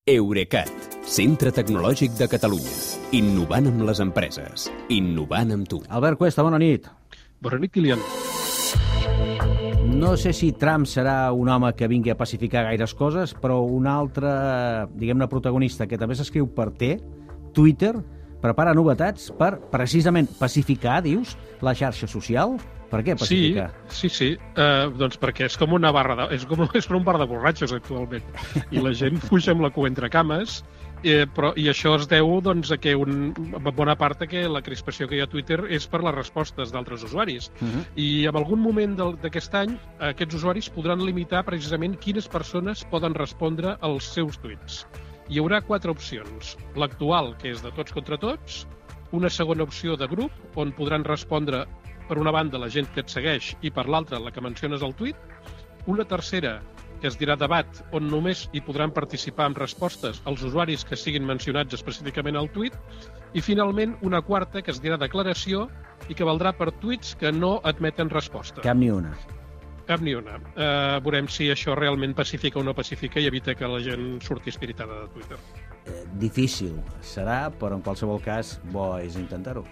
Eurecat, centre tecnològic de Catalunya. Innovant amb les empreses. Innovant amb tu. Albert Cuesta, bona nit. Bona nit, Kilian. No sé si Trump serà un home que vingui a pacificar gaires coses, però un altre, diguem-ne, protagonista que també s'escriu per T, Twitter, prepara novetats per, precisament, pacificar, dius, la xarxa social. Per què pacificar? Sí. Doncs perquè és com una barra és com un bar de borratxos actualment. I la gent fuig amb la cua entre cames, i això es deu doncs, a que bona part que la crispació que hi ha a Twitter és per les respostes d'altres usuaris. I en algun moment d'aquest any aquests usuaris podran limitar precisament quines persones poden respondre als seus tuits. Hi haurà 4 opcions. L'actual, que és de tots contra tots, una segona opció de grup, on podran respondre per una banda la gent que et segueix i per l'altra la que menciones al tuit, una tercera que es dirà debat, on només hi podran participar amb respostes els usuaris que siguin mencionats específicament al tuit, i finalment una quarta que es dirà declaració i que valdrà per tuits que no admeten resposta. Cap ni una. Cap ni una. Veurem si això realment pacifica o no pacifica i evita que la gent surti espiritada de Twitter. Difícil serà, però en qualsevol cas bo és intentar-ho.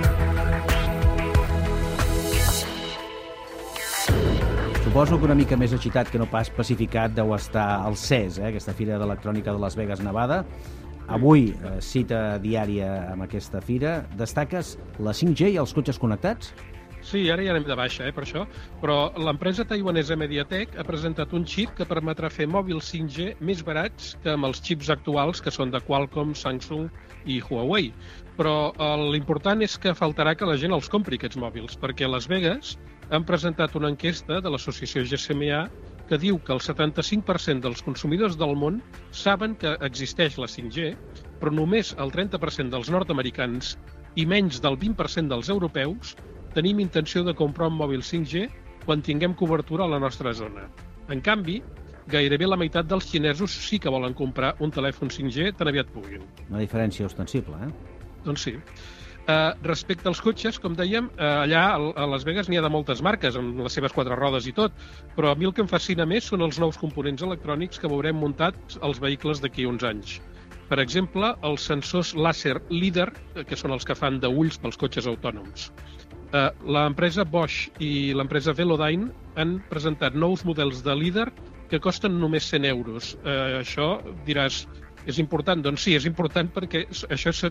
Suposo que una mica més agitat que no pas pacificat deu estar al CES, aquesta Fira d'Electrònica de Las Vegas, Nevada. Avui, cita diària amb aquesta fira. Destaques la 5G i els cotxes connectats? Sí, ara ja anem de baixa, per això, però l'empresa taiwanesa MediaTek ha presentat un xip que permetrà fer mòbils 5G més barats que amb els xips actuals, que són de Qualcomm, Samsung i Huawei. Però l'important és que faltarà que la gent els compri, aquests mòbils, perquè a Las Vegas han presentat una enquesta de l'associació GSMA que diu que el 75% dels consumidors del món saben que existeix la 5G, però només el 30% dels nord-americans i menys del 20% dels europeus tenim intenció de comprar un mòbil 5G quan tinguem cobertura a la nostra zona. En canvi, gairebé la meitat dels xinesos sí que volen comprar un telèfon 5G tan aviat puguin. Una diferència ostensible, Doncs sí. Respecte als cotxes, com dèiem, allà a Las Vegas n'hi ha de moltes marques, amb les seves 4 rodes i tot, però a mi el que em fascina més són els nous components electrònics que veurem muntats als vehicles d'aquí uns anys. Per exemple, els sensors làser LiDAR, que són els que fan d'ulls pels cotxes autònoms. L'empresa Bosch i l'empresa Velodyne han presentat nous models de LiDAR que costen només 100 euros. Això diràs, és important? Doncs sí, és important perquè això és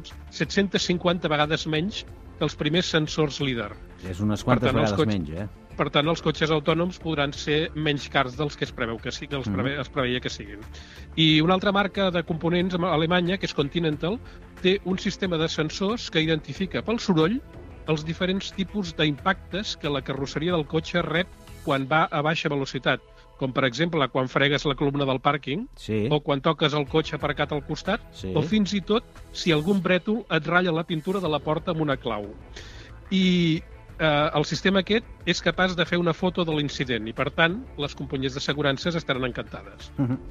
750 vegades menys que els primers sensors LiDAR. És unes quantes vegades menys, Per tant, els cotxes autònoms podran ser menys cars dels que es preveu que siguin, es preveia que siguin. I una altra marca de components alemanya, que és Continental, té un sistema de sensors que identifica pel soroll els diferents tipus d'impactes que la carrosseria del cotxe rep quan va a baixa velocitat, com per exemple quan fregues la columna del pàrquing, o quan toques el cotxe aparcat al costat, o fins i tot si algun brètol et ratlla la pintura de la porta amb una clau. I el sistema aquest és capaç de fer una foto de l'incident i, per tant, les companyies d'assegurances estaran encantades.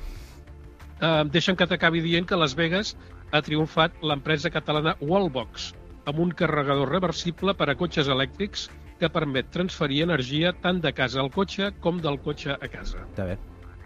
Deixa'm que t'acabi dient que a Las Vegas ha triomfat l'empresa catalana Wallbox, amb un carregador reversible per a cotxes elèctrics que permet transferir energia tant de casa al cotxe com del cotxe a casa. Està bé.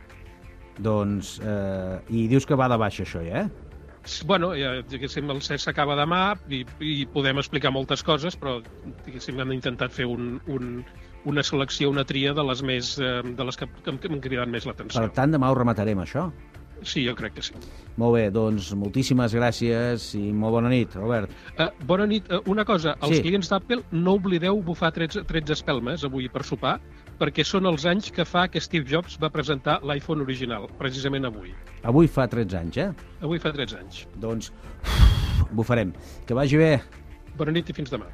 Doncs, i dius que va de baixa això, Bueno, diguéssim, el CES s'acaba demà i podem explicar moltes coses, però diguéssim, hem intentat fer una selecció, una tria de les que m'han cridat més l'atenció. Per tant, demà ho rematarem, això? Sí, jo crec que sí. Molt bé, doncs moltíssimes gràcies i molt bona nit, Albert. Bona nit. Una cosa, els clients d'Apple no oblideu bufar 13 espelmes avui per sopar, perquè són els anys que fa que Steve Jobs va presentar l'iPhone original, precisament avui. Avui fa 13 anys, Avui fa 13 anys. Doncs bufarem. Que vagi bé. Bona nit i fins demà.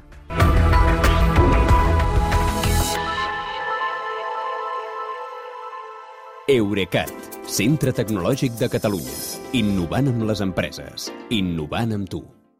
Eurecat, centre tecnològic de Catalunya. Innovant amb les empreses. Innovant amb tu.